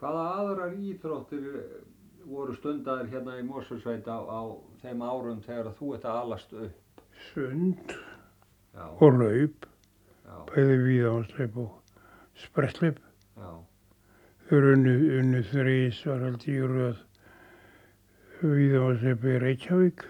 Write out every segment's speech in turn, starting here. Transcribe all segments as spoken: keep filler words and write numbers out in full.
Hvaða aðrar íþróttir voru stundaðir hérna í Mosfellssveit á, á þeim árum þegar þú ert að alast upp? Sund Já, og hlaup, já, bæði víðavangshlaup og spretthlaup. já, Þau eru unnu, unnu þrisvar held ég í röð víðavangshlaup í Reykjavík.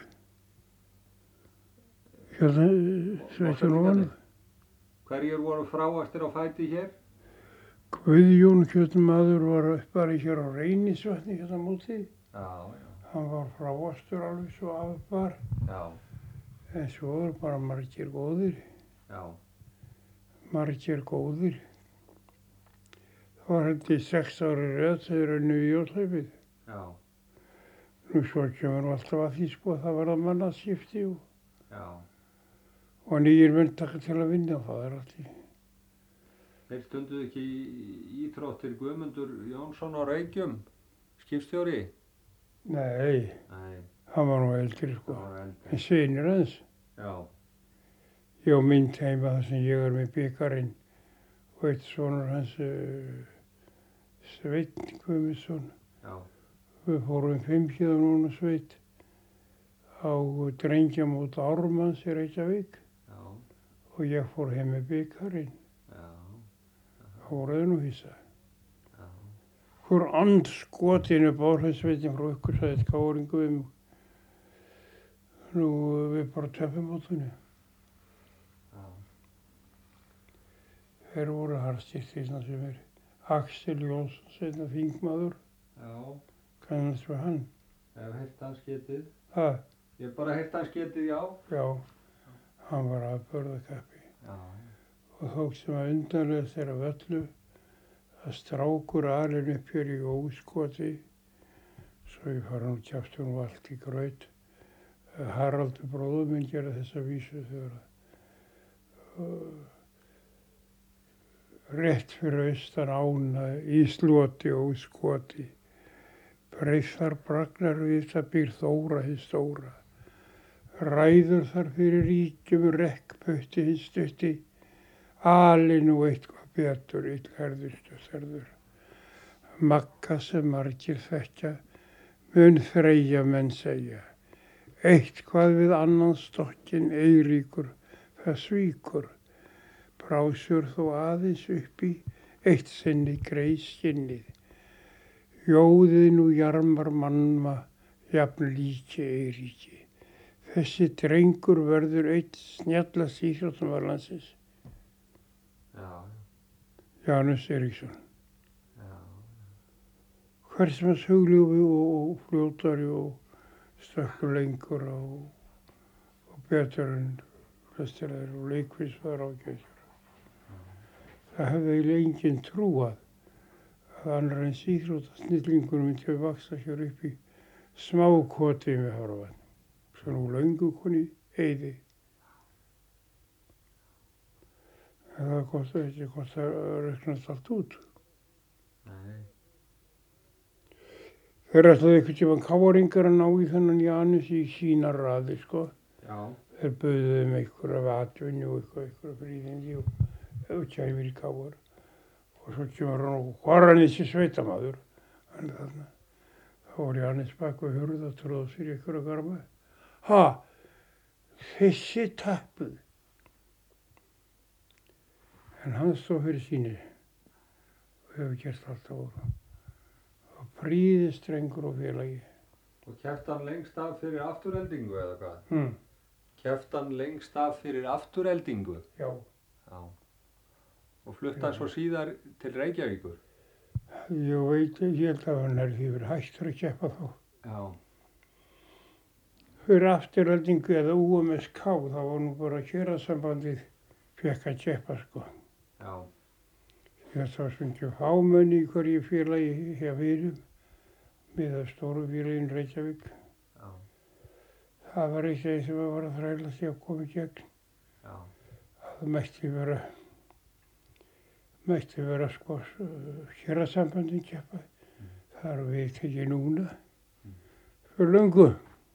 Hérna, sveitin ofan. Hverjir voru fráastir á fæti hér? Guðjón kjötmaður var uppari hér á Reynisvatni hérna á móti. Já, já, Hann var fráastur alveg svo afbar. já, En svo voru bara margir góðir. já, Margir góðir. Það var held ég sex ári röð þegar unnu í jólahlaupið. já, Nú svo kemur nú alltaf að því sko að það var að mannaskipti og, já. og nýjir menn taka til að vinna og það er allir. Þeir stunduðu ekki í- íþróttir Guðmundur Jónsson á Reykjum, skipstjóri? Nei, Nei, hann var nú eldri það sko. var eldri. En synir hans. Já, Ég á mynd heima þar sem ég er með bikarinn og eitt sonur hans, uh, Sveinn Guðmundsson. já, Við fórum fimm héðan núna Sveit á drengjamót Ármanns í Reykjavík já, og ég fór heim með bikarinn. já, Það voruði nú hýsa. já. Hvor andskotinu bárhæðsveitin frá ykkur sagði skáringu við mig. Nú við bara töpumótunni. Já, Þeir voru harðstýrtisna sem er Axel Jónsson, seinna þingmaður, já, kannast við hann. hef heyrt hans getið. Það, Ég hef bara heyrt hans getið, já. já, hann var afburðakappi. Já, Og þótt sem að undanlega þeirra völlu að strákur alinn upp hér í óskoti, svo ég fara nú kjaftur nú allt í graut. Haraldur bróður minn gerði þessa vísu þegar uh, rétt fyrir austan ána í sloti og skoti. Breithar bragnar við það býr Þóra hins stóra. Ræður þar fyrir ríkjum rekkpötti hins stutti. Alinn og eitthvað betur illherðustu þörður. Magga sem margir þekkja mun þreyja menn segja. Eitthvað við annan stokkin Eiríkur það svíkur. Brásur þó aðeins upp í eitt sinni greið skinnið. Jóðið nú jarmar mannma jafn líki Eiríki. Þessi drengur verður eitt snjallast íþróttamaður landsins. já, Janus Eiríksson. já, Hvers sem að hugljúfi og, og fljótari og stökkur lengur og, og betur en flestir þeir og leikvis var ágætur. Það hefði eiginlega enginn trúað að annar eins íþróttasnillingur myndi að vaksa hér upp í smákoti með Hárvatn. Svo nú löngu koni eyði. En það er gott að ekki gott að reknast allt út. nei, Þeir ætlaði einhvern tímann káringar að ná í þennan Janus í sína raði, sko. já, Þeir buðu þeim einhverja vatvinni og eitthvað, einhverja fríðindi og, og kæfir í káar. Og svo kemur hann og hvað er hann þessi sveitamaður? Hann er þarna. Þá var Janus bak við hurð og tróð sér í einhverja garma. Ha, þessi tappuð. En hann stóð fyrir síni og hefur gert alltaf úr. Og prýðistrengur og félagi. og keppt hann lengst af fyrir aftureldingu eða hvað? Hmm. Keppt hann lengst af fyrir aftureldingu? Já. Já. Og flutt hann svo síðar til Reykjavíkur? Ég veit ekki, ég held að hann er því verið hættur að keppa þá. Já, Fyrir afturöldingu eða U M S K, þá var nú bara héraðssambandið fekk að keppa sko. já, Þetta var svona fámenni í hverju félagi hjá fyrir, með að stóru félagin Reykjavík. já, Það var eitthvað sem var að þræla sig að koma í gegn. já, Það mætti vera, mætti vera sko héraðssambandið keppa. Það er við ekki núna, fyrir löngu.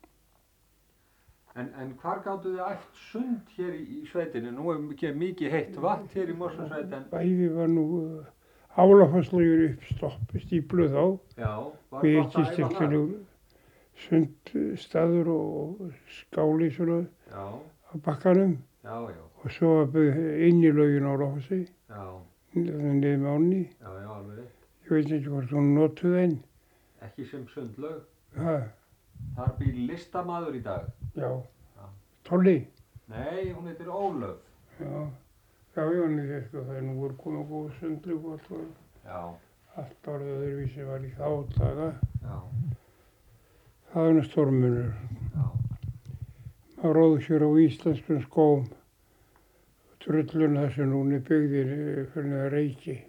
En, en hvar gáttu þið æft sund hér í, í sveitinu? Nú er mikið, mikið heitt vatn hér í Mosfellssveit en... Bæði var nú uh, Álafosslegur uppstopp, stípluð þá. Já, var Við gott að æfa þar. gistilegu sundstaður og skáli svona Já, á bakkanum. já, já, Og svo var byggð inn í laugin á Álafossi, já, niður með ánni. já, já, alveg rétt. Ég veit ekki hvort hún notuð einn. Ekki sem sundlaug. Ha, Þar býr listamaður í dag. já. Já. Tolli. Nei, hún heitir Ólöf. Já. Já, já, en ég sko, það er nú voru komið góð sundlug og allt var, Já, allt orðið öðruvísi var í þá daga. já, Það er nú stórmunur. já, Maður róð sér á íslenskum skóm, trullun þar sem hún er byggðin fyrir neða Reykji.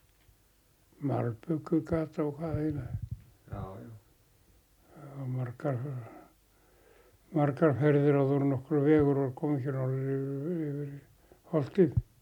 Malbökugata og hvað eina. já, já, Og margar, margar ferðir áður en nokkur vegur var komið hér norður yfir, yfir holtið.